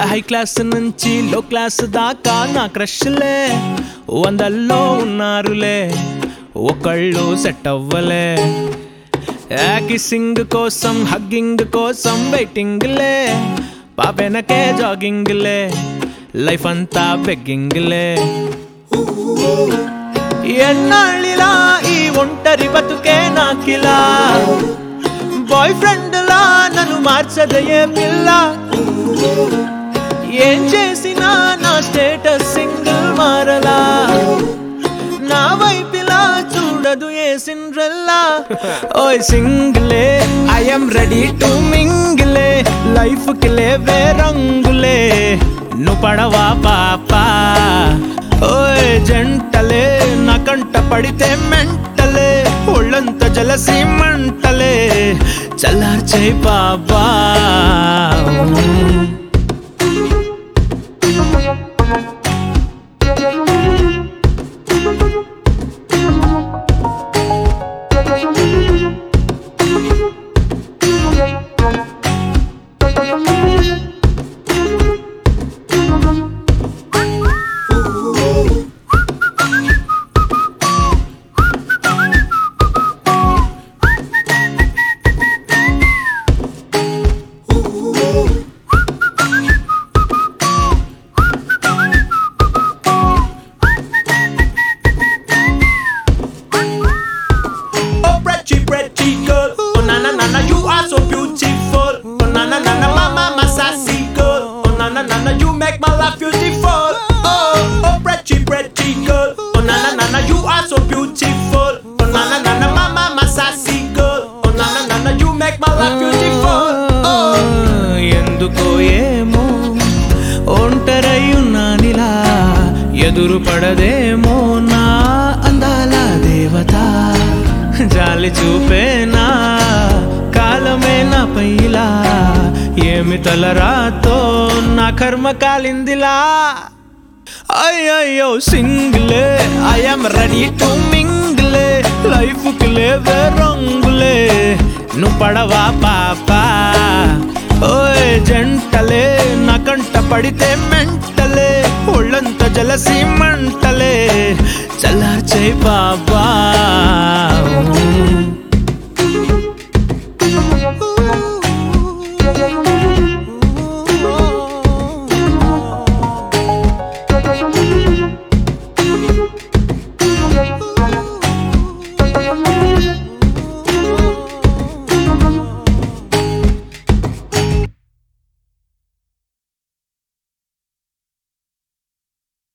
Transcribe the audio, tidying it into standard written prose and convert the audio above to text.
High class నుంచి లో class దాకా నా క్రష్లే వందల్లో ఉన్నారులే, ఒకళ్ళు సెట్ అవ్వలే. కిస్సింగ్ కోసం హగ్గింగ్ కోసం వెయిటింగ్లే, పాపెనకే జాగింగ్లే, లైఫ్ అంతా బెగ్గింగ్లే. ఎన్నాళ్ళిలా ఈ ఒంటరి బతుకే నాకిలా, బాయ్ ఫ్రెండ్ లా నన్ను మార్చదయే పిల్ల. ఏం చేసినా నా స్టేటస్ సింగిల్ మారలా, నా వైపిలా చూడదు ఏ సిండ్రెల్లా. ఓయ్ సింగిలే ఐఎమ్ రెడీ టు మింగిలే, లైఫ్ కి లేవే రంగులే, నువ్వు పడవా పాపా. ఓయ్ జంటలే నా కంట పడితే మెంటలే, ఒళ్ళంత జలసి మంటలే, చల్లార్చే బాబా. Pretty girl, oh na na na na, you are so beautiful. Oh na na na na, mama, my sassy girl. Oh na na na na, you make my life beautiful. Oh pretty girl, oh na na na na, you are so beautiful. Oh na na na na, mama, my sassy girl. Oh na na na na, you make my life beautiful. ఎందుకో ఏమో ఒంటరయ్యున్నానిలా, ఎదురు పడదేమో నా అందాల దేవత. జాలి చూపేనా కాలమే నా పైలా, ఏమి తలరాతో నా కర్మ కాలిందిలా. అయ్యయ్యో సింగిలే ఐఎమ్ రెడీ టు మింగిలే, లైఫ్ కి లేవే రంగులే, నువ్వు పడవా పాపా. ఓయ్ జంటలే నా కంట పడితే మెంటలే, ఒళ్ళంత జలసి మంటలే, చల్లార్చే బాబా.